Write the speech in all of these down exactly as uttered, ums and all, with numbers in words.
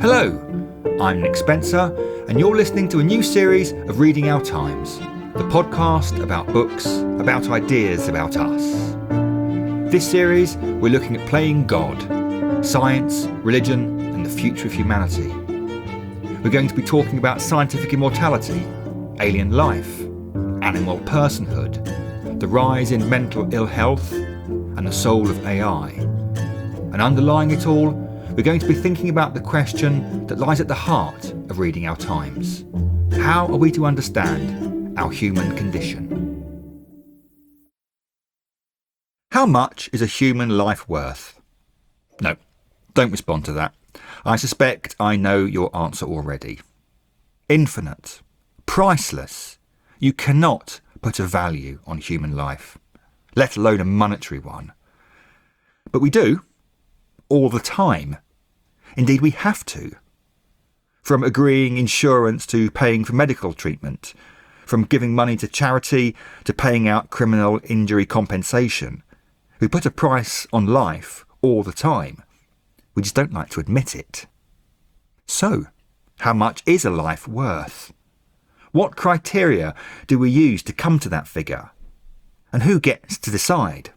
Hello, I'm Nick Spencer, and you're listening to a new series of Reading Our Times, the podcast about books, about ideas about us. This series, we're looking at playing God, science, religion, and the future of humanity. We're going to be talking about scientific immortality, alien life, animal personhood, the rise in mental ill health, and the soul of A I. And underlying it all, we're going to be thinking about the question that lies at the heart of Reading Our Times. How are we to understand our human condition? How much is a human life worth? No, don't respond to that. I suspect I know your answer already. Infinite. Priceless. You cannot put a value on human life, let alone a monetary one. But we do. All the time. Indeed, we have to. From agreeing insurance to paying for medical treatment, from giving money to charity to paying out criminal injury compensation. We put a price on life all the time. We just don't like to admit it. So, how much is a life worth? What criteria do we use to come to that figure? And who gets to decide?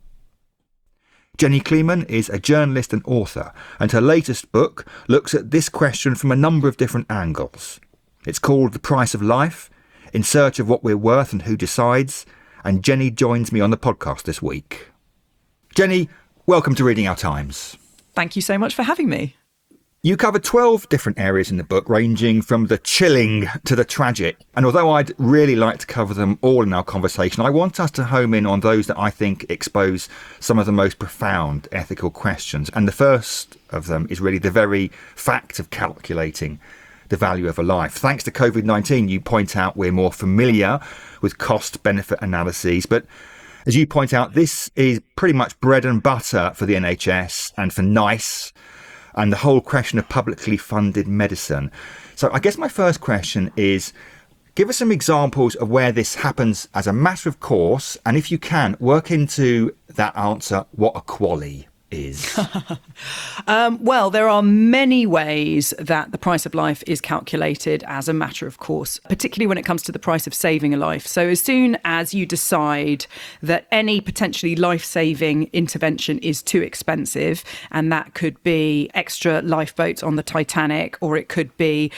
Jenny Kleeman is a journalist and author, and her latest book looks at this question from a number of different angles. It's called The Price of Life, In Search of What We're Worth and Who Decides, and Jenny joins me on the podcast this week. Jenny, welcome to Reading Our Times. Thank you so much for having me. You cover twelve different areas in the book, ranging from the chilling to the tragic. And although I'd really like to cover them all in our conversation, I want us to home in on those that I think expose some of the most profound ethical questions. And the first of them is really the very fact of calculating the value of a life. Thanks to COVID nineteen, you point out we're more familiar with cost-benefit analyses. But as you point out, this is pretty much bread and butter for the N H S and for NICE, and the whole question of publicly funded medicine. So I guess my first question is, give us some examples of where this happens as a matter of course, and if you can, work into that answer what a QALY is. um, well, there are many ways that the price of life is calculated as a matter of course, particularly when it comes to the price of saving a life. So as soon as you decide that any potentially life-saving intervention is too expensive, and that could be extra lifeboats on the Titanic, or it could be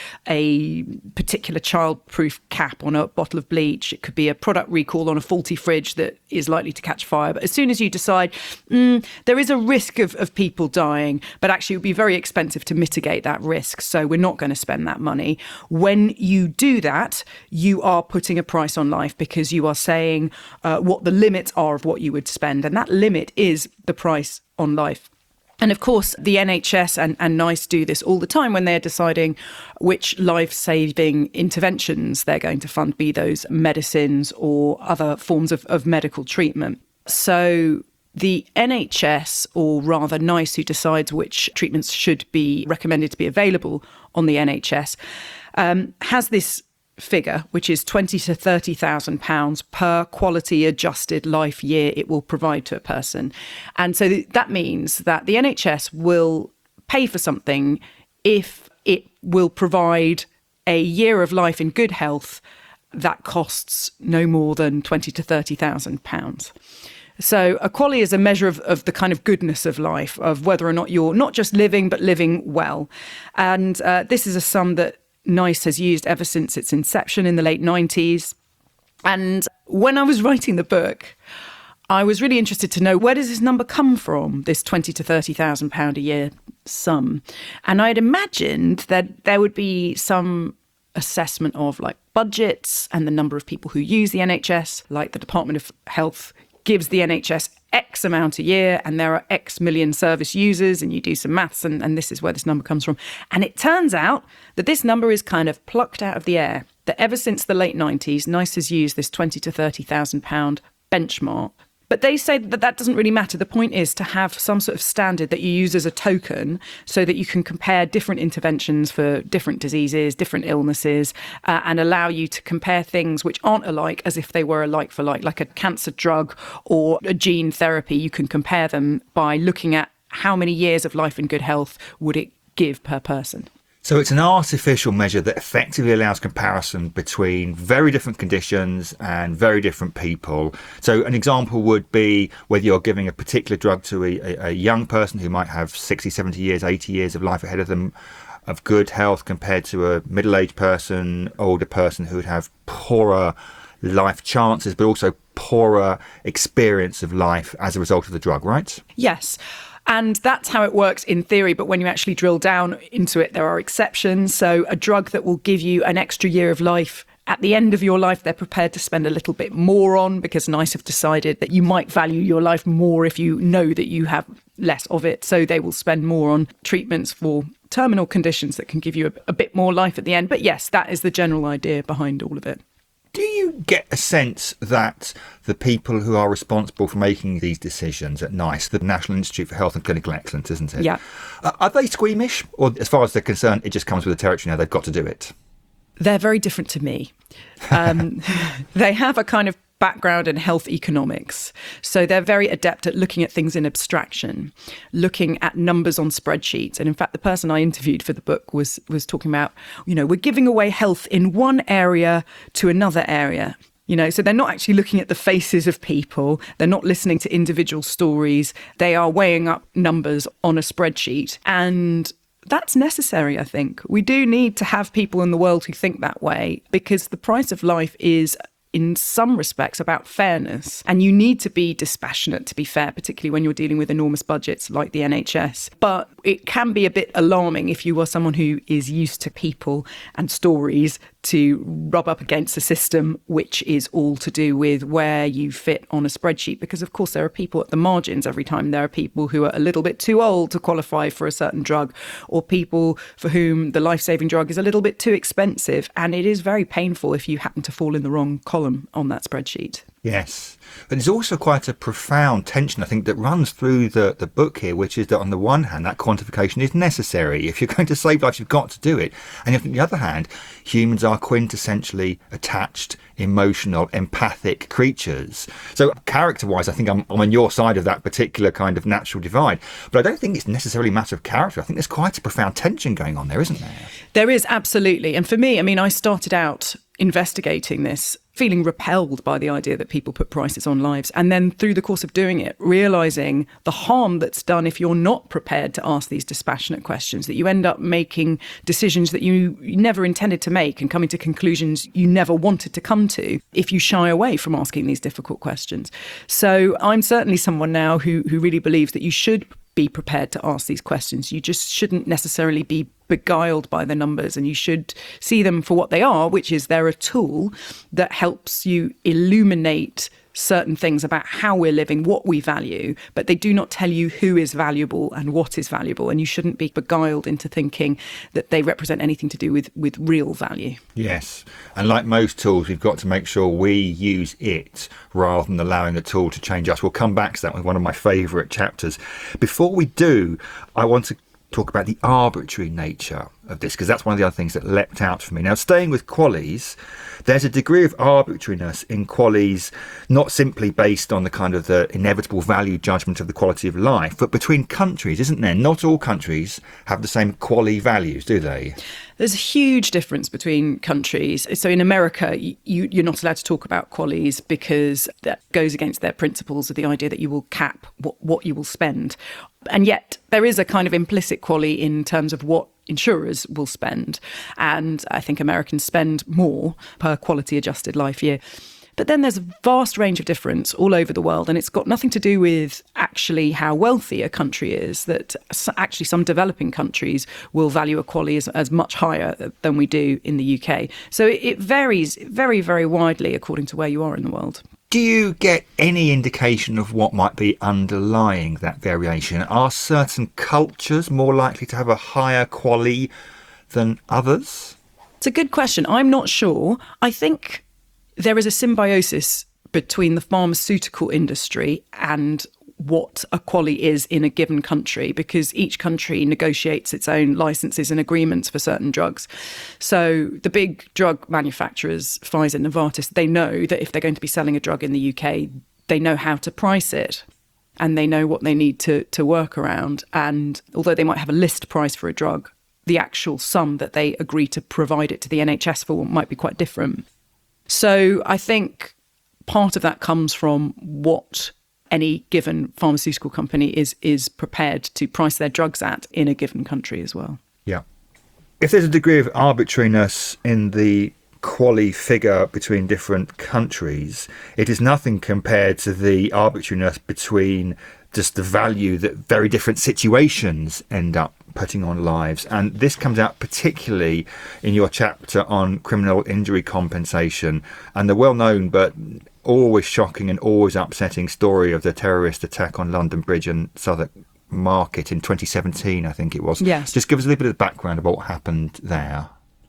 a particular child-proof cap on a bottle of bleach, it could be a product recall on a faulty fridge that is likely to catch fire. But as soon as you decide mm, there is a risk Of, of people dying, but actually it would be very expensive to mitigate that risk, so we're not going to spend that money. When you do that, you are putting a price on life, because you are saying uh, what the limits are of what you would spend, and that limit is the price on life. And of course, the N H S and, and NICE do this all the time when they're deciding which life-saving interventions they're going to fund, be those medicines or other forms of, of medical treatment. So the N H S, or rather NICE, who decides which treatments should be recommended to be available on the N H S, um, has this figure, which is twenty to thirty thousand pounds per quality adjusted life year it will provide to a person. And so th- that means that the N H S will pay for something if it will provide a year of life in good health that costs no more than twenty to thirty thousand pounds. So a QALY is a measure of, of the kind of goodness of life, of whether or not you're not just living, but living well. And uh, this is a sum that NICE has used ever since its inception in the late nineties. And when I was writing the book, I was really interested to know, where does this number come from, this twenty to thirty thousand pounds a year sum? And I'd imagined that there would be some assessment of like budgets and the number of people who use the N H S, like the Department of Health gives the N H S X amount a year, and there are X million service users, and you do some maths, and, and this is where this number comes from. And it turns out that this number is kind of plucked out of the air, that ever since the late nineties, NICE has used this twenty to thirty thousand pounds benchmark. But they say that that doesn't really matter. The point is to have some sort of standard that you use as a token so that you can compare different interventions for different diseases, different illnesses, uh, and allow you to compare things which aren't alike as if they were alike for like, like a cancer drug or a gene therapy. You can compare them by looking at how many years of life in good health would it give per person. So it's an artificial measure that effectively allows comparison between very different conditions and very different people. So an example would be whether you're giving a particular drug to a, a, a young person who might have sixty, seventy years, eighty years of life ahead of them of good health compared to a middle-aged person, older person who would have poorer life chances, but also poorer experience of life as a result of the drug, right? Yes. And that's how it works in theory. But when you actually drill down into it, there are exceptions. So a drug that will give you an extra year of life at the end of your life, they're prepared to spend a little bit more on, because NICE have decided that you might value your life more if you know that you have less of it. So they will spend more on treatments for terminal conditions that can give you a, a bit more life at the end. But yes, that is the general idea behind all of it. Do you get a sense that the people who are responsible for making these decisions at NICE, the National Institute for Health and Clinical Excellence, isn't it? Yeah. Uh, are they squeamish? Or as far as they're concerned, it just comes with the territory now, they've got to do it? They're very different to me. Um, they have a kind of background in health economics. So they're very adept at looking at things in abstraction, looking at numbers on spreadsheets. And in fact, the person I interviewed for the book was was talking about, you know, we're giving away health in one area to another area. You know, so they're not actually looking at the faces of people. They're not listening to individual stories. They are weighing up numbers on a spreadsheet. And that's necessary, I think. We do need to have people in the world who think that way, because the price of life is, in some respects, about fairness. And you need to be dispassionate to be fair, particularly when you're dealing with enormous budgets like the N H S. But it can be a bit alarming if you are someone who is used to people and stories to rub up against a system which is all to do with where you fit on a spreadsheet. Because, of course, there are people at the margins every time. There are people who are a little bit too old to qualify for a certain drug, or people for whom the life-saving drug is a little bit too expensive. And it is very painful if you happen to fall in the wrong column on that spreadsheet. Yes. But there's also quite a profound tension, I think, that runs through the, the book here, which is that on the one hand, that quantification is necessary. If you're going to save lives, you've got to do it. And on the other hand, humans are quintessentially attached, emotional, empathic creatures. So character-wise, I think I'm, I'm on your side of that particular kind of natural divide. But I don't think it's necessarily a matter of character. I think there's quite a profound tension going on there, isn't there? There is, absolutely. And for me, I mean, I started out investigating this, feeling repelled by the idea that people put prices on lives. And then through the course of doing it, realising the harm that's done if you're not prepared to ask these dispassionate questions, that you end up making decisions that you never intended to make and coming to conclusions you never wanted to come to if you shy away from asking these difficult questions. So I'm certainly someone now who, who really believes that you should be prepared to ask these questions. You just shouldn't necessarily be beguiled by the numbers, and you should see them for what they are, which is they're a tool that helps you illuminate certain things about how we're living, what we value, but they do not tell you who is valuable and what is valuable. And you shouldn't be beguiled into thinking that they represent anything to do with, with real value. Yes. And like most tools, we've got to make sure we use it rather than allowing the tool to change us. We'll come back to that with one of my favourite chapters. Before we do, I want to talk about the arbitrary nature of this, because that's one of the other things that leapt out for me. Now, staying with QALYs, there's a degree of arbitrariness in QALYs, not simply based on the kind of the inevitable value judgment of the quality of life, but between countries, isn't there? Not all countries have the same QALY values, do they? There's a huge difference between countries. So in America, you, you're not allowed to talk about QALYs because that goes against their principles of the idea that you will cap what, what you will spend. And yet there is a kind of implicit QALY in terms of what insurers will spend. And I think Americans spend more per quality adjusted life year. But then there's a vast range of difference all over the world. And it's got nothing to do with actually how wealthy a country is, that actually some developing countries will value a QALY as, as much higher than we do in the U K. So it varies very, very widely according to where you are in the world. Do you get any indication of what might be underlying that variation? Are certain cultures more likely to have a higher QALY than others? It's a good question. I'm not sure. I think there is a symbiosis between the pharmaceutical industry and what a QALY is in a given country, because each country negotiates its own licenses and agreements for certain drugs. So the big drug manufacturers, Pfizer, Novartis, they know that if they're going to be selling a drug in the U K, they know how to price it. and they know what they need to, to work around. And although they might have a list price for a drug, the actual sum that they agree to provide it to the N H S for might be quite different. So I think part of that comes from what any given pharmaceutical company is is prepared to price their drugs at in a given country as well. Yeah. If there's a degree of arbitrariness in the quality figure between different countries, it is nothing compared to the arbitrariness between just the value that very different situations end up putting on lives. And this comes out particularly in your chapter on criminal injury compensation and the well-known but always shocking and always upsetting story of the terrorist attack on London Bridge and Southwark Market in twenty seventeen, I think it was. Yes. Just give us a little bit of background about what happened there.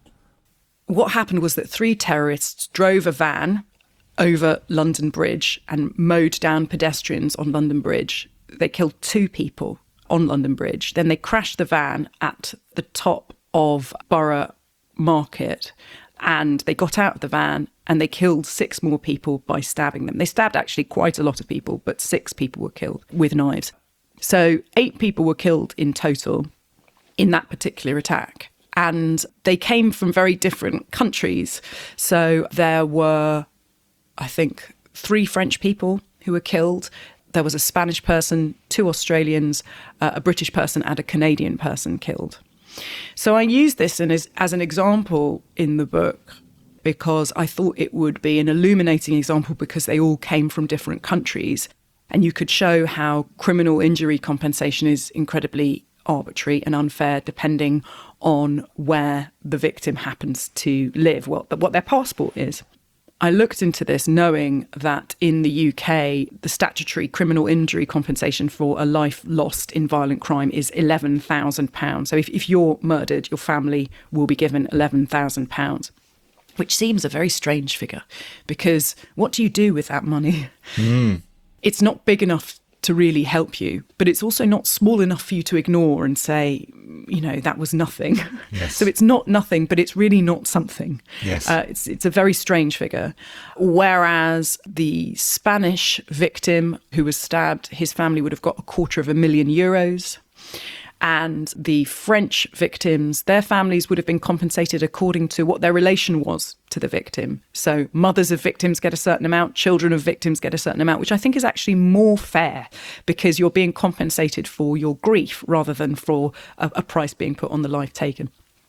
What happened was that three terrorists drove a van over London Bridge and mowed down pedestrians on London Bridge. They killed two people on London Bridge. Then they crashed the van at the top of Borough Market, and they got out of the van and they killed six more people by stabbing them. They stabbed actually quite a lot of people, but six people were killed with knives. So eight people were killed in total in that particular attack. And they came from very different countries. So there were, I think, three French people who were killed. There was a Spanish person, two Australians, uh, a British person and a Canadian person killed. So I used this in as, as an example in the book because I thought it would be an illuminating example because they all came from different countries. And you could show how criminal injury compensation is incredibly arbitrary and unfair depending on where the victim happens to live, well, what their passport is. I looked into this knowing that in the U K, the statutory criminal injury compensation for a life lost in violent crime is eleven thousand pounds. So if, if you're murdered, your family will be given eleven thousand pounds, which seems a very strange figure because what do you do with that money? Mm. It's not big enough to really help you, but it's also not small enough for you to ignore and say, you know, that was nothing. Yes. So it's not nothing, but it's really not something. Yes. Uh, it's it's a very strange figure. Whereas the Spanish victim who was stabbed, his family would have got a quarter of a million euros. And the French victims, their families would have been compensated according to what their relation was to the victim. So mothers of victims get a certain amount, children of victims get a certain amount, which I think is actually more fair because you're being compensated for your grief rather than for a, a price being put on the life taken.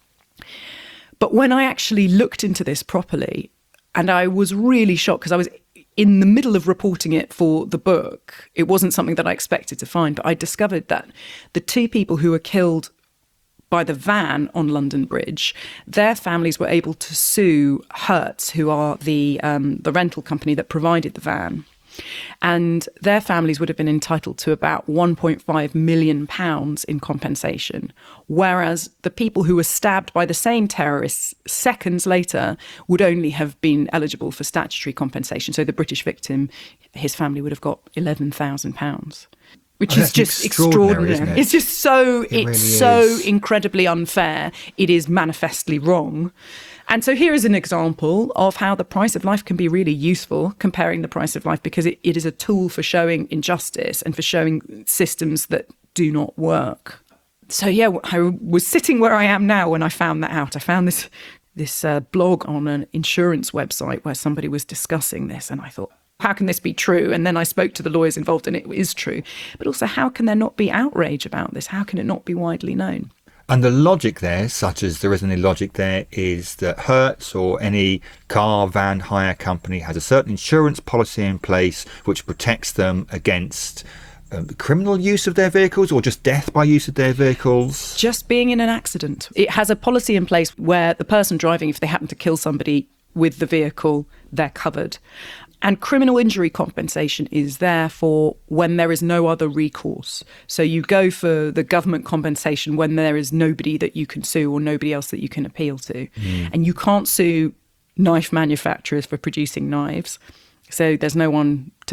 But when I actually looked into this properly, and I was really shocked because I was in the middle of reporting it for the book, it wasn't something that I expected to find, but I discovered that the two people who were killed by the van on London Bridge, their families were able to sue Hertz, who are the um, the rental company that provided the van. And their families would have been entitled to about one point five million pounds in compensation, whereas the people who were stabbed by the same terrorists seconds later would only have been eligible for statutory compensation. So the British victim, his family would have got eleven thousand pounds, which oh, is just extraordinary. extraordinary. Isn't it? It's just so, it it's really so is. incredibly unfair. It is manifestly wrong. And so here is an example of how the price of life can be really useful, comparing the price of life, because it, it is a tool for showing injustice and for showing systems that do not work. So, yeah, I was sitting where I am now when I found that out. I found this, this uh, blog on an insurance website where somebody was discussing this, and I thought, how can this be true? And then I spoke to the lawyers involved, and it is true. But also, how can there not be outrage about this? How can it not be widely known? And the logic there, such as there isn't any logic there, is that Hertz or any car, van hire company has a certain insurance policy in place which protects them against um, criminal use of their vehicles or just death by use of their vehicles. Just being in an accident. It has a policy in place where the person driving, if they happen to kill somebody with the vehicle, they're covered. And criminal injury compensation is there for when there is no other recourse. So you go for the government compensation when there is nobody that you can sue or nobody else that you can appeal to. Mm. And you can't sue knife manufacturers for producing knives. So there's no one to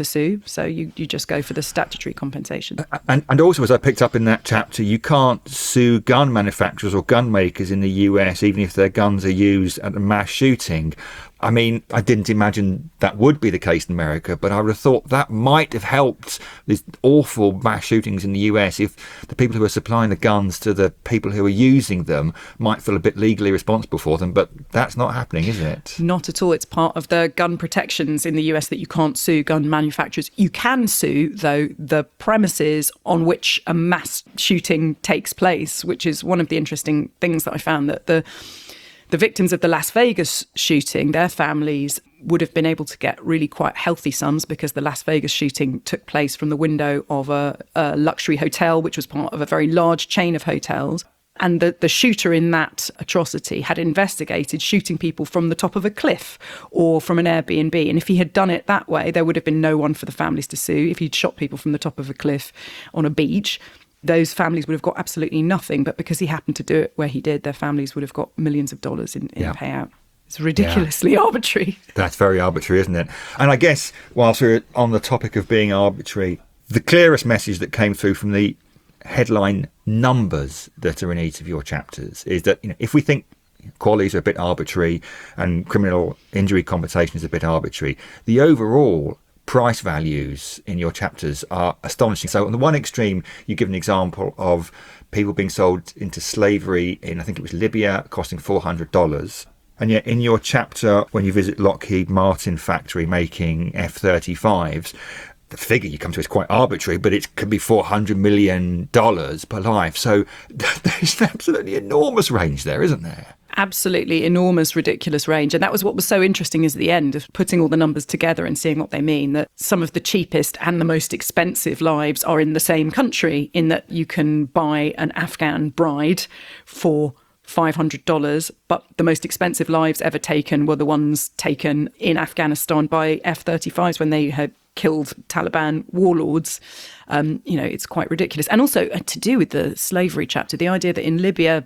to sue. So you, you just go for the statutory compensation. And, and also, as I picked up in that chapter, you can't sue gun manufacturers or gun makers in the U S, even if their guns are used at a mass shooting. I mean, I didn't imagine that would be the case in America, but I would have thought that might have helped these awful mass shootings in the U S if the people who are supplying the guns to the people who are using them might feel a bit legally responsible for them. But that's not happening, is it? Not at all. It's part of the gun protections in the U S that you can't sue gun manufacturers. You can sue, though, the premises on which a mass shooting takes place, which is one of the interesting things that I found, that the The victims of the Las Vegas shooting, their families would have been able to get really quite healthy sums because the Las Vegas shooting took place from the window of a, a luxury hotel, which was part of a very large chain of hotels. And the, the shooter in that atrocity had investigated shooting people from the top of a cliff or from an Airbnb. And if he had done it that way, there would have been no one for the families to sue. If he'd shot people from the top of a cliff on a beach, those families would have got absolutely nothing. But because he happened to do it where he did, their families would have got millions of dollars in, in yeah. payout. It's ridiculously yeah. arbitrary. That's very arbitrary, isn't it? And I guess whilst we're on the topic of being arbitrary, the clearest message that came through from the headline numbers that are in each of your chapters is that, you know, if we think qualities are a bit arbitrary and criminal injury compensation is a bit arbitrary, the overall price values in your chapters are astonishing. So on the one extreme, you give an example of people being sold into slavery in, I think it was Libya, costing four hundred dollars. And yet in your chapter, when you visit Lockheed Martin factory making F thirty-fives, the figure you come to is quite arbitrary, but it could be four hundred million dollars per life. So there's an absolutely enormous range there, isn't there? Absolutely enormous, ridiculous range. And that was what was so interesting, is at the end of putting all the numbers together and seeing what they mean, that some of the cheapest and the most expensive lives are in the same country, in that you can buy an Afghan bride for five hundred dollars, but the most expensive lives ever taken were the ones taken in Afghanistan by F thirty-fives when they had killed Taliban warlords. Um, you know, it's quite ridiculous. And also uh, to do with the slavery chapter, the idea that in Libya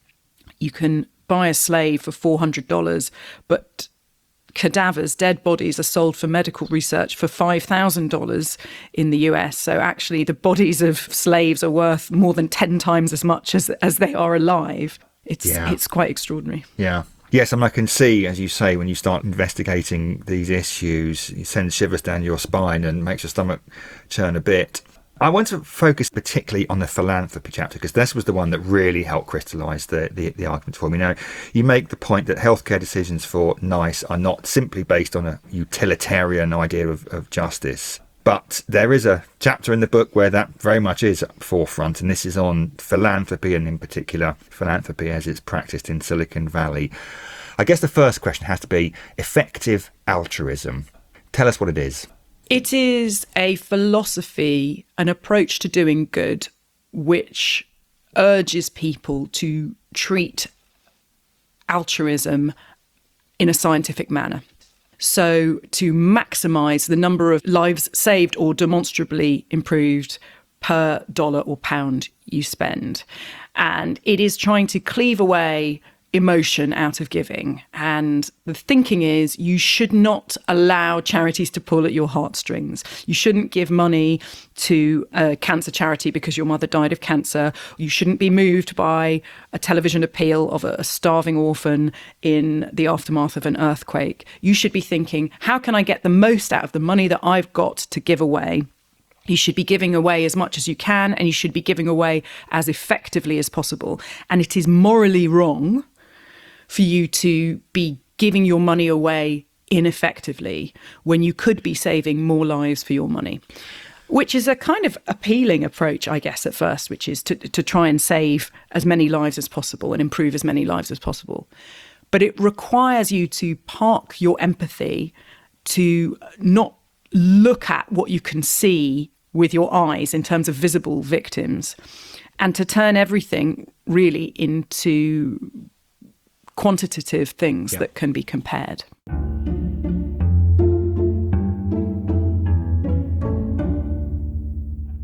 you can buy a slave for four hundred dollars, but cadavers, dead bodies, are sold for medical research for five thousand dollars in the U S. So actually the bodies of slaves are worth more than ten times as much as as they are alive. It's yeah. it's quite extraordinary. Yeah. Yes, and I can see, as you say, when you start investigating these issues, it sends shivers down your spine and makes your stomach churn a bit. I want to focus particularly on the philanthropy chapter, because this was the one that really helped crystallise the, the, the argument for me. Now, you make the point that healthcare decisions for NICE are not simply based on a utilitarian idea of, of justice, but there is a chapter in the book where that very much is at the forefront, and this is on philanthropy, and in particular philanthropy as it's practised in Silicon Valley. I guess the first question has to be effective altruism. Tell us what it is. It is a philosophy, an approach to doing good, which urges people to treat altruism in a scientific manner. So to maximise the number of lives saved or demonstrably improved per dollar or pound you spend. And it is trying to cleave away emotion out of giving. And the thinking is you should not allow charities to pull at your heartstrings. You shouldn't give money to a cancer charity because your mother died of cancer. You shouldn't be moved by a television appeal of a starving orphan in the aftermath of an earthquake. You should be thinking, how can I get the most out of the money that I've got to give away? You should be giving away as much as you can, and you should be giving away as effectively as possible. And it is morally wrong for you to be giving your money away ineffectively when you could be saving more lives for your money, which is a kind of appealing approach, I guess, at first, which is to, to try and save as many lives as possible and improve as many lives as possible. But it requires you to park your empathy, to not look at what you can see with your eyes in terms of visible victims, and to turn everything really into quantitative things yeah. that can be compared.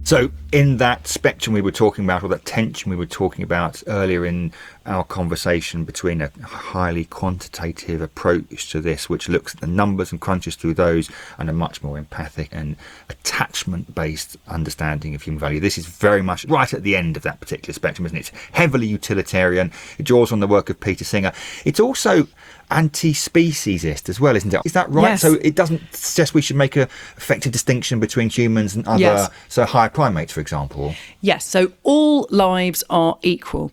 So in that spectrum we were talking about, or that tension we were talking about earlier in our conversation between a highly quantitative approach to this, which looks at the numbers and crunches through those, and a much more empathic and attachment-based understanding of human value, this is very much right at the end of that particular spectrum, isn't it? It's heavily utilitarian. It draws on the work of Peter Singer. It's also anti-speciesist as well, isn't it? Is that right? Yes. So it doesn't suggest we should make a effective distinction between humans and other, Yes. so higher primates, for example. Yes, so all lives are equal.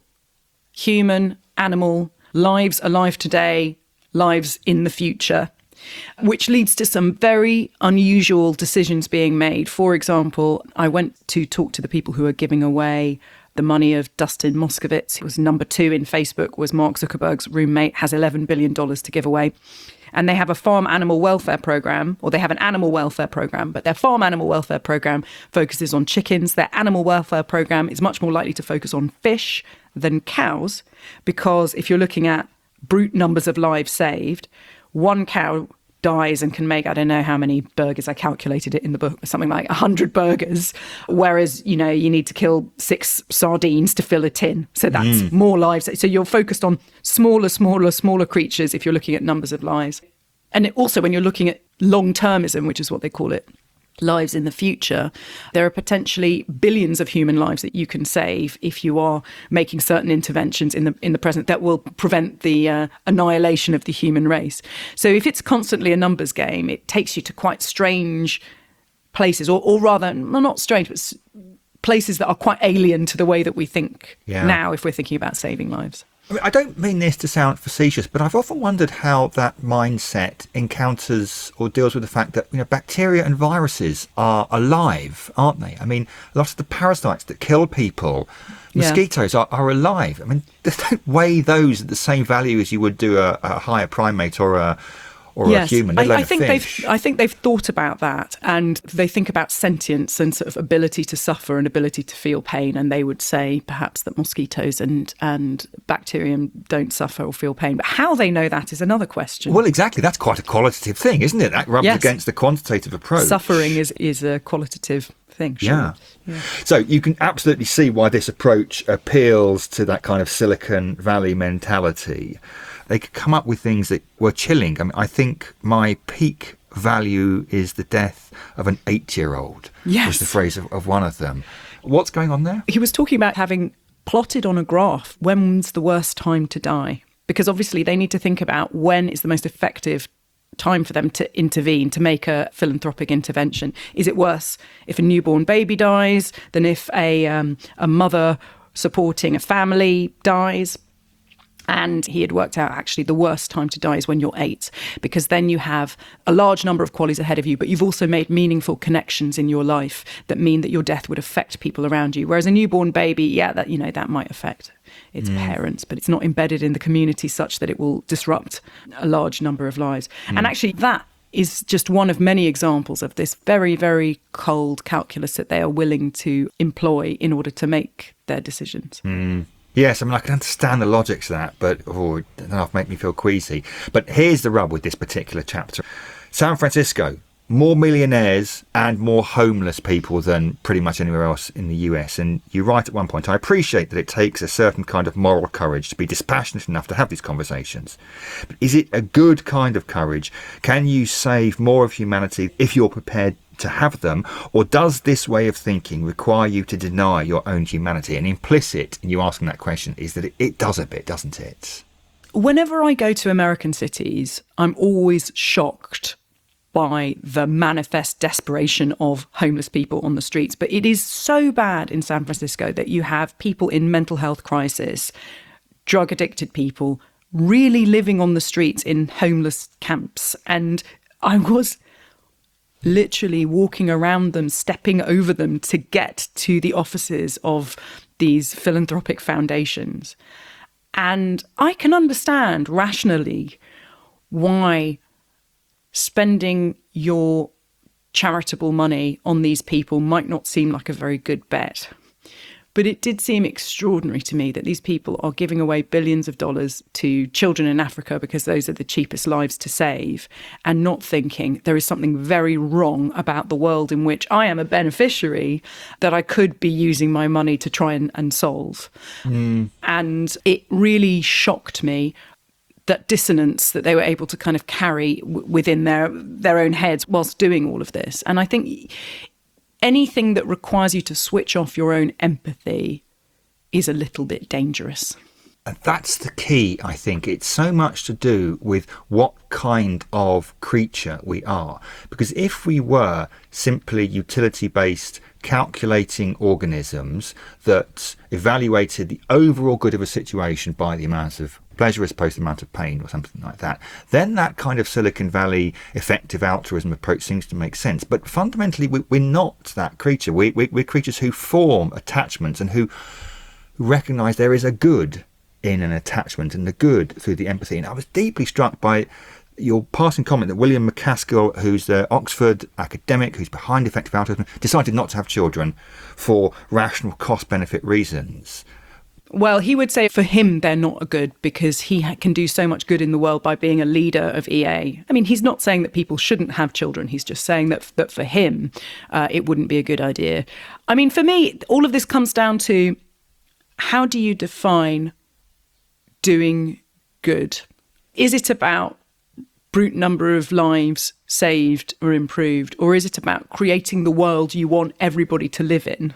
Human, animal, lives alive today, lives in the future, which leads to some very unusual decisions being made. For example, I went to talk to the people who are giving away the money of Dustin Moskovitz, who was number two in Facebook, was Mark Zuckerberg's roommate, has eleven billion dollars to give away. And they have a farm animal welfare program, or they have an animal welfare program, but their farm animal welfare program focuses on chickens. Their animal welfare program is much more likely to focus on fish than cows, because if you're looking at brute numbers of lives saved, one cow dies and can make, I don't know how many burgers, I calculated it in the book, something like one hundred burgers, whereas, you know, you need to kill six sardines to fill a tin. So that's mm. more lives. So you're focused on smaller, smaller, smaller creatures if you're looking at numbers of lives. And it also, when you're looking at long-termism, which is what they call it, lives in the future, there are potentially billions of human lives that you can save if you are making certain interventions in the in the present that will prevent the uh, annihilation of the human race. So if it's constantly a numbers game, it takes you to quite strange places, or, or rather, well, not strange, but places that are quite alien to the way that we think yeah. now if we're thinking about saving lives. I mean, I don't mean this to sound facetious, but I've often wondered how that mindset encounters or deals with the fact that, you know, bacteria and viruses are alive, aren't they? I mean, a lot of the parasites that kill people, mosquitoes yeah. are, are alive. I mean, they don't weigh those at the same value as you would do a, a higher primate or a or yes. a human. I, I a think fish. they've I think they've thought about that, and they think about sentience and sort of ability to suffer and ability to feel pain, and they would say perhaps that mosquitoes and and bacterium don't suffer or feel pain. But how they know that is another question. Well, exactly. That's quite a qualitative thing, isn't it? That rubs yes. against the quantitative approach. Suffering is, is a qualitative thing. Sure. Yeah. yeah. So you can absolutely see why this approach appeals to that kind of Silicon Valley mentality. They could come up with things that were chilling. I mean, I think my peak value is the death of an eight-year-old, yes. was the phrase of, of one of them. What's going on there? He was talking about having plotted on a graph when's the worst time to die, because obviously they need to think about when is the most effective time for them to intervene, to make a philanthropic intervention. Is it worse if a newborn baby dies than if a um, a mother supporting a family dies? And he had worked out actually the worst time to die is when you're eight, because then you have a large number of qualities ahead of you, but you've also made meaningful connections in your life that mean that your death would affect people around you. Whereas a newborn baby, yeah, that, you know, that might affect its mm. parents, but it's not embedded in the community such that it will disrupt a large number of lives. Mm. And actually that is just one of many examples of this very, very cold calculus that they are willing to employ in order to make their decisions. Mm. Yes, I mean, I can understand the logic to that, but oh, it doesn't enough make me feel queasy. But here's the rub with this particular chapter. San Francisco, more millionaires and more homeless people than pretty much anywhere else in the U S. And you write at one point, I appreciate that it takes a certain kind of moral courage to be dispassionate enough to have these conversations. But is it a good kind of courage? Can you save more of humanity if you're prepared to have them, or does this way of thinking require you to deny your own humanity? And implicit in you asking that question is that it, it does a bit, doesn't it? Whenever I go to American cities, I'm always shocked by the manifest desperation of homeless people on the streets. But it is so bad in San Francisco that you have people in mental health crisis, drug addicted people, really living on the streets in homeless camps. And I was literally walking around them, stepping over them to get to the offices of these philanthropic foundations. And I can understand rationally why spending your charitable money on these people might not seem like a very good bet. But it did seem extraordinary to me that these people are giving away billions of dollars to children in Africa because those are the cheapest lives to save, and not thinking there is something very wrong about the world in which I am a beneficiary that I could be using my money to try and, and solve. Mm. And it really shocked me, that dissonance that they were able to kind of carry w- within their their own heads whilst doing all of this. And I think anything that requires you to switch off your own empathy is a little bit dangerous. And that's the key, I think. It's so much to do with what kind of creature we are. Because if we were simply utility-based, calculating organisms that evaluated the overall good of a situation by the amount of pleasure as opposed to the amount of pain or something like that, then that kind of Silicon Valley effective altruism approach seems to make sense. But fundamentally, we, we're not that creature. We, we, we're creatures who form attachments and who recognise there is a good in an attachment and the good through the empathy. And I was deeply struck by your passing comment that William MacAskill, who's the Oxford academic who's behind effective altruism, decided not to have children for rational cost-benefit reasons. Well, he would say for him, they're not a good because he ha- can do so much good in the world by being a leader of E A. I mean, he's not saying that people shouldn't have children. He's just saying that, that for him, uh, it wouldn't be a good idea. I mean, for me, all of this comes down to how do you define doing good? Is it about brute number of lives saved or improved, or is it about creating the world you want everybody to live in?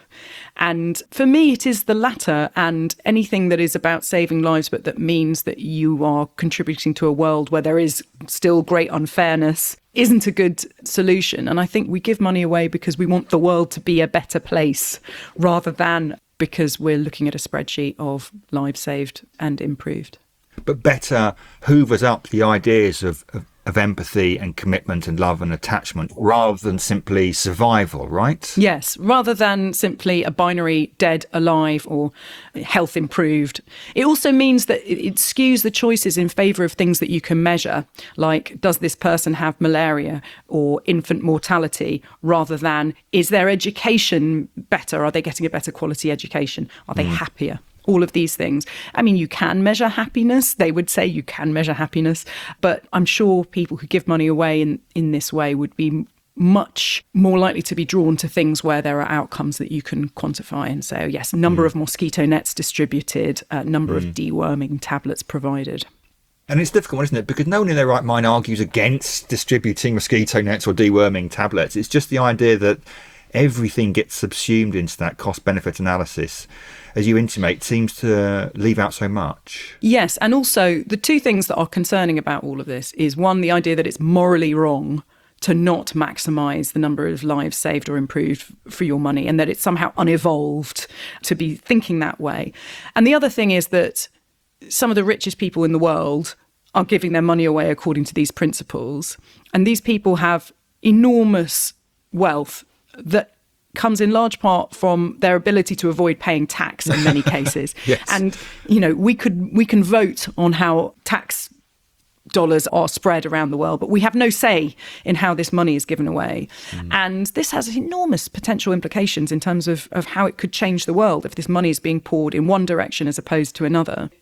And for me, it is the latter, and anything that is about saving lives but that means that you are contributing to a world where there is still great unfairness isn't a good solution. And I think we give money away because we want the world to be a better place rather than because we're looking at a spreadsheet of lives saved and improved. But better hoovers up the ideas of, of, of empathy and commitment and love and attachment rather than simply survival, right? Yes, rather than simply a binary dead, alive or health improved. It also means that it, it skews the choices in favour of things that you can measure, like does this person have malaria or infant mortality, rather than is their education better? Are they getting a better quality education? Are they mm. happier? All of these things. I mean, you can measure happiness. They would say you can measure happiness. But I'm sure people who give money away in, in this way would be much more likely to be drawn to things where there are outcomes that you can quantify. And so, yes, number mm. of mosquito nets distributed, uh, number mm. of deworming tablets provided. And it's difficult, isn't it? Because no one in their right mind argues against distributing mosquito nets or deworming tablets. It's just the idea that everything gets subsumed into that cost-benefit analysis, as you intimate, seems to leave out so much. Yes, and also the two things that are concerning about all of this is, one, the idea that it's morally wrong to not maximise the number of lives saved or improved for your money, and that it's somehow unevolved to be thinking that way. And the other thing is that some of the richest people in the world are giving their money away according to these principles, and these people have enormous wealth that comes in large part from their ability to avoid paying tax in many cases. Yes. And, you know, we could we can vote on how tax dollars are spread around the world, but we have no say in how this money is given away. Mm. And this has enormous potential implications in terms of, of how it could change the world if this money is being poured in one direction as opposed to another.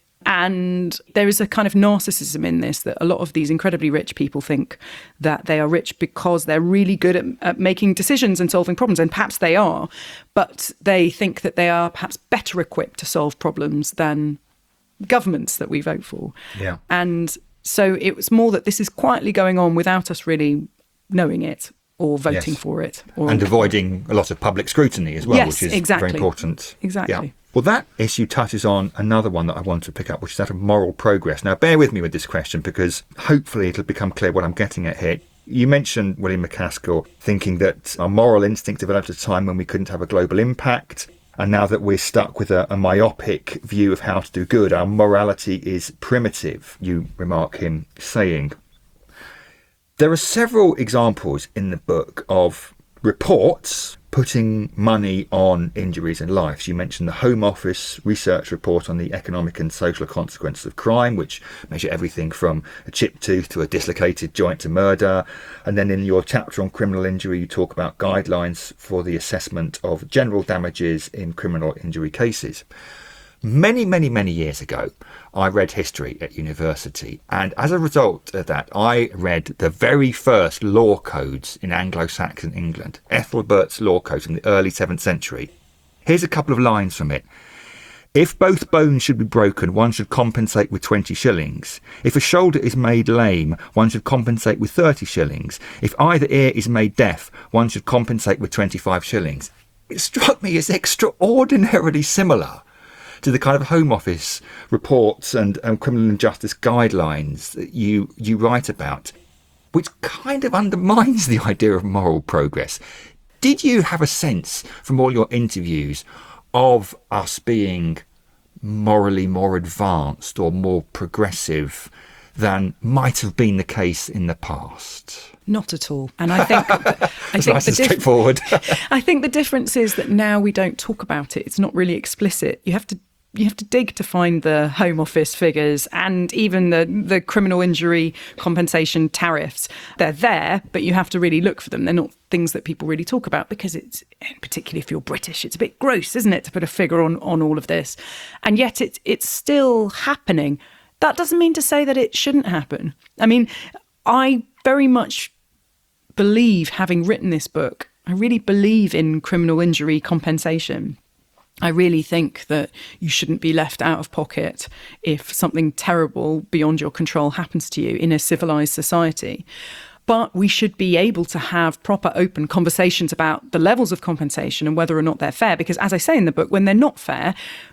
And there is a kind of narcissism in this, that a lot of these incredibly rich people think that they are rich because they're really good at, at making decisions and solving problems. And perhaps they are, but they think that they are perhaps better equipped to solve problems than governments that we vote for. Yeah. And so it was more that this is quietly going on without us really knowing it or voting yes. for it. Or and avoiding a lot of public scrutiny as well, yes, which is exactly. very important. Exactly. Yeah. Well, that issue touches on another one that I want to pick up, which is that of moral progress. Now, bear with me with this question because hopefully it'll become clear what I'm getting at here. You mentioned William MacAskill thinking that our moral instinct developed at a time when we couldn't have a global impact. And now that we're stuck with a, a myopic view of how to do good, our morality is primitive, you remark him saying. There are several examples in the book of reports putting money on injuries and lives. You mentioned the Home Office research report on the economic and social consequences of crime, which measure everything from a chipped tooth to a dislocated joint to murder. And then in your chapter on criminal injury, you talk about guidelines for the assessment of general damages in criminal injury cases. Many, many, many years ago, I read history at university, and as a result of that, I read the very first law codes in Anglo-Saxon England, Ethelbert's law codes in the early seventh century. Here's a couple of lines from it. If both bones should be broken, one should compensate with twenty shillings. If a shoulder is made lame, one should compensate with thirty shillings. If either ear is made deaf, one should compensate with twenty-five shillings. It struck me as extraordinarily similar to the kind of Home Office reports and, and criminal justice guidelines that you, you write about, which kind of undermines the idea of moral progress. Did you have a sense from all your interviews of us being morally more advanced or more progressive than might have been the case in the past? Not at all. And I think I think nice the and straightforward. I think the difference is that now we don't talk about it. It's not really explicit. You have to you have to dig to find the Home Office figures and even the the criminal injury compensation tariffs. They're there, but you have to really look for them. They're not things that people really talk about because it's, particularly if you're British, it's a bit gross, isn't it, to put a figure on on all of this. And yet it's it's still happening. That doesn't mean to say that it shouldn't happen. I mean, I very much believe, having written this book, I really believe in criminal injury compensation. I really think that you shouldn't be left out of pocket if something terrible beyond your control happens to you in a civilized society. But we should be able to have proper open conversations about the levels of compensation and whether or not they're fair. Because as I say in the book, when they're not fair,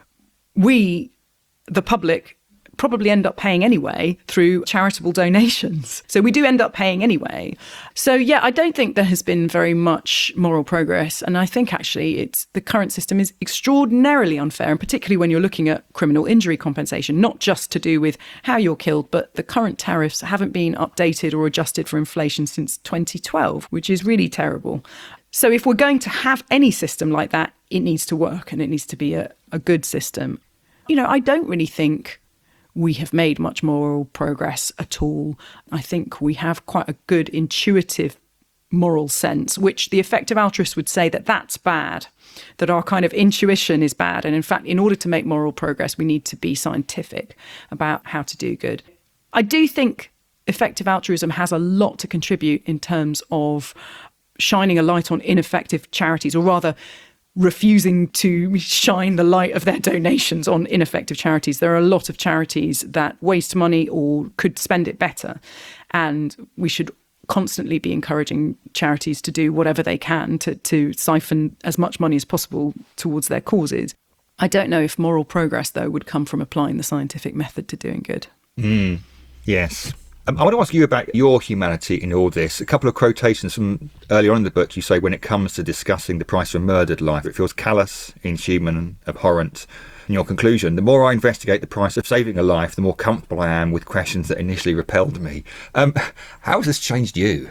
we, the public, probably end up paying anyway through charitable donations. So we do end up paying anyway. So yeah, I don't think there has been very much moral progress. And I think actually it's the current system is extraordinarily unfair, and particularly when you're looking at criminal injury compensation, not just to do with how you're killed, but the current tariffs haven't been updated or adjusted for inflation since twenty twelve, which is really terrible. So if we're going to have any system like that, it needs to work and it needs to be a, a good system. You know, I don't really think we have made much moral progress at all. I think we have quite a good intuitive moral sense, which the effective altruist would say that that's bad, that our kind of intuition is bad. And in fact, in order to make moral progress, we need to be scientific about how to do good. I do think effective altruism has a lot to contribute in terms of shining a light on ineffective charities, or rather refusing to shine the light of their donations on ineffective charities. There are a lot of charities that waste money or could spend it better. And we should constantly be encouraging charities to do whatever they can to, to siphon as much money as possible towards their causes. I don't know if moral progress, though, would come from applying the scientific method to doing good. Mm, yes. Um, I want to ask you about your humanity in all this. A couple of quotations from earlier on in the book. You say, when it comes to discussing the price of a murdered life, it feels callous, inhuman and abhorrent. In your conclusion, the more I investigate the price of saving a life, the more comfortable I am with questions that initially repelled me. Um, how has this changed you?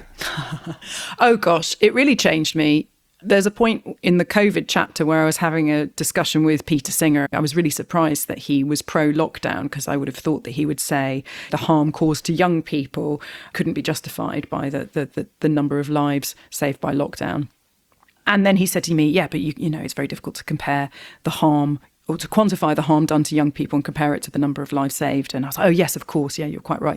Oh, gosh, it really changed me. There's a point in the COVID chapter where I was having a discussion with Peter Singer. I was really surprised that he was pro-lockdown, because I would have thought that he would say the harm caused to young people couldn't be justified by the, the, the, the number of lives saved by lockdown. And then he said to me, yeah, but you, you know, it's very difficult to compare the harm or to quantify the harm done to young people and compare it to the number of lives saved. And I was like, oh, yes, of course. Yeah, you're quite right.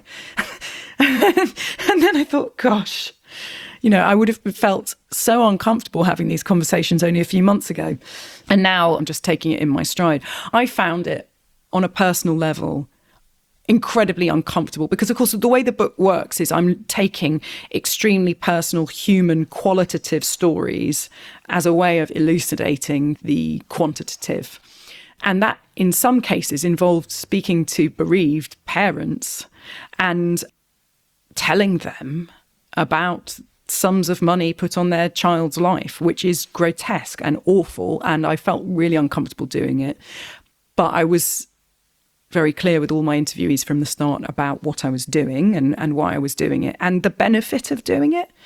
And then I thought, gosh, you know, I would have felt so uncomfortable having these conversations only a few months ago. And now I'm just taking it in my stride. I found it on a personal level incredibly uncomfortable because, of course, the way the book works is I'm taking extremely personal, human, qualitative stories as a way of elucidating the quantitative. And that, in some cases, involved speaking to bereaved parents and telling them about sums of money put on their child's life, which is grotesque and awful. And I felt really uncomfortable doing it. But I was very clear with all my interviewees from the start about what I was doing and, and why I was doing it and the benefit of doing it.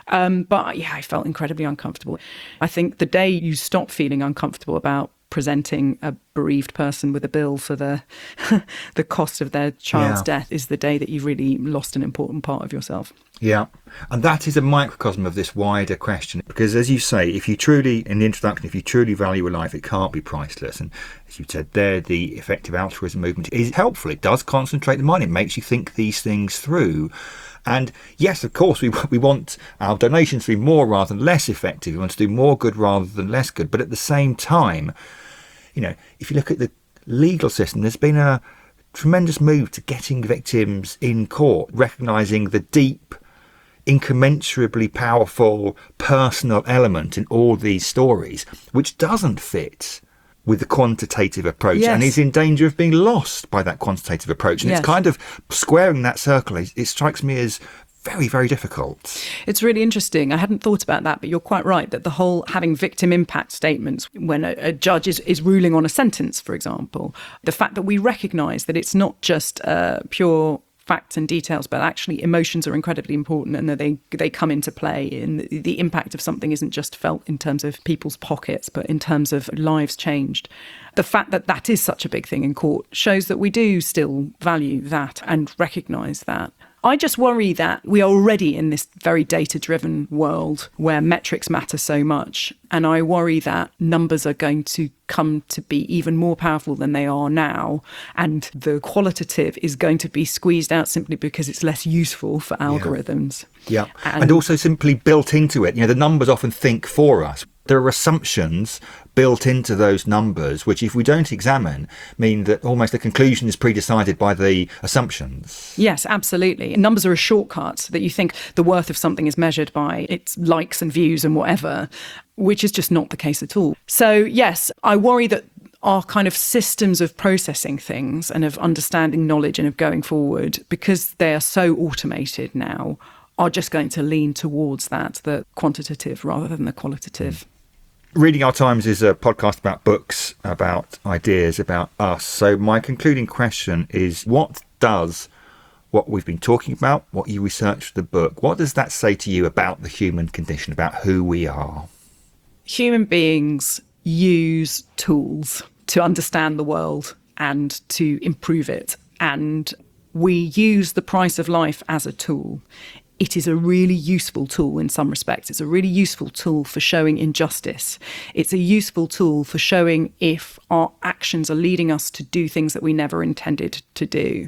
Um, but yeah, I felt incredibly uncomfortable. I think the day you stop feeling uncomfortable about presenting a bereaved person with a bill for the the cost of their child's Yeah. death is the day that you've really lost an important part of yourself. Yeah. And that is a microcosm of this wider question. Because as you say, if you truly, in the introduction, if you truly value a life, it can't be priceless. And as you said there, the effective altruism movement is helpful. It does concentrate the mind. It makes you think these things through. And yes, of course, we we want our donations to be more rather than less effective. We want to do more good rather than less good. But at the same time, you know, if you look at the legal system, there's been a tremendous move to getting victims in court, recognising the deep, incommensurably powerful personal element in all these stories, which doesn't fit with the quantitative approach Yes. and is in danger of being lost by that quantitative approach. And Yes. it's kind of squaring that circle. It, it strikes me as very, very difficult. It's really interesting. I hadn't thought about that, but you're quite right that the whole having victim impact statements when a, a judge is, is ruling on a sentence, for example, the fact that we recognise that it's not just uh, pure facts and details, but actually emotions are incredibly important and that they they come into play. And the, the impact of something isn't just felt in terms of people's pockets, but in terms of lives changed. The fact that that is such a big thing in court shows that we do still value that and recognise that. I just worry that we are already in this very data-driven world where metrics matter so much. And I worry that numbers are going to come to be even more powerful than they are now. And the qualitative is going to be squeezed out simply because it's less useful for algorithms. Yeah. And- And also simply built into it. You know, the numbers often think for us. There are assumptions built into those numbers, which if we don't examine, mean that almost the conclusion is pre-decided by the assumptions. Yes, absolutely. Numbers are a shortcut that you think the worth of something is measured by its likes and views and whatever, which is just not the case at all. So, yes, I worry that our kind of systems of processing things and of understanding knowledge and of going forward, because they are so automated now, are just going to lean towards that, the quantitative rather than the qualitative. Reading Our Times is a podcast about books, about ideas, about us. So my concluding question is, what does what we've been talking about, what you researched for the book, what does that say to you about the human condition, about who we are? Human beings use tools to understand the world and to improve it. And we use the price of life as a tool. It is a really useful tool in some respects. It's a really useful tool for showing injustice. It's a useful tool for showing if our actions are leading us to do things that we never intended to do.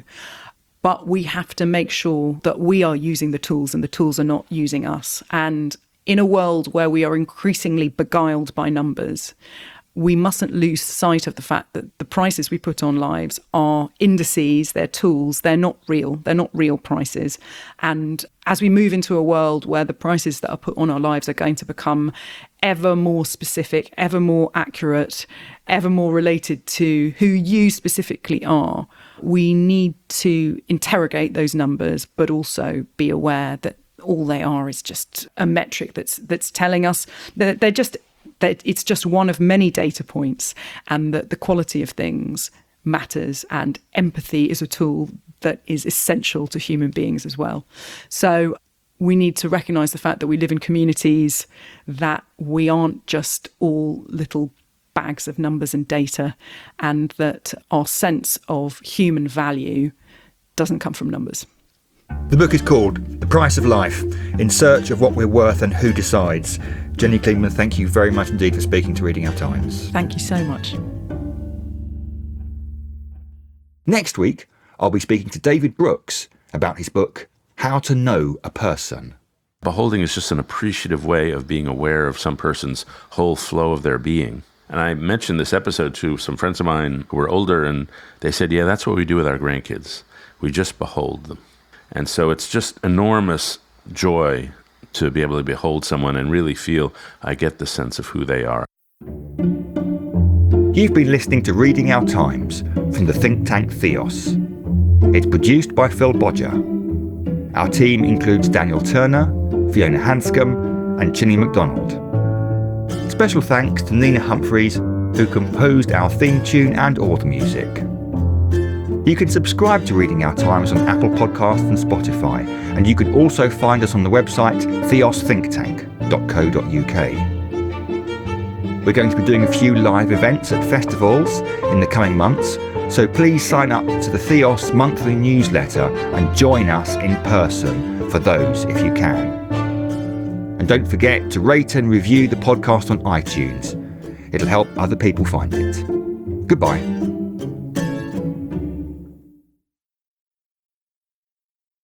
But we have to make sure that we are using the tools and the tools are not using us. And in a world where we are increasingly beguiled by numbers, we mustn't lose sight of the fact that the prices we put on lives are indices, they're tools, they're not real, they're not real prices. And as we move into a world where the prices that are put on our lives are going to become ever more specific, ever more accurate, ever more related to who you specifically are, we need to interrogate those numbers, but also be aware that all they are is just a metric that's that's telling us that they're just that it's just one of many data points, and that the quality of things matters, and empathy is a tool that is essential to human beings as well. So we need to recognise the fact that we live in communities, that we aren't just all little bags of numbers and data, and that our sense of human value doesn't come from numbers. The book is called The Price of Life, In Search of What We're Worth and Who Decides. Jenny Klingman, thank you very much indeed for speaking to Reading Our Times. Thank you so much. Next week, I'll be speaking to David Brooks about his book, How to Know a Person. Beholding is just an appreciative way of being aware of some person's whole flow of their being. And I mentioned this episode to some friends of mine who were older, and they said, yeah, that's what we do with our grandkids. We just behold them. And so it's just enormous joy to be able to behold someone and really feel I get the sense of who they are. You've been listening to Reading Our Times from the think tank Theos. It's produced by Phil Bodger. Our team includes Daniel Turner, Fiona Hanscom and Chinny MacDonald. Special thanks to Nina Humphreys, who composed our theme tune and all the music. You can subscribe to Reading Our Times on Apple Podcasts and Spotify, and you can also find us on the website theos think tank dot co dot uk. We're going to be doing a few live events at festivals in the coming months, so please sign up to the Theos monthly newsletter and join us in person for those if you can. And don't forget to rate and review the podcast on iTunes. It'll help other people find it. Goodbye.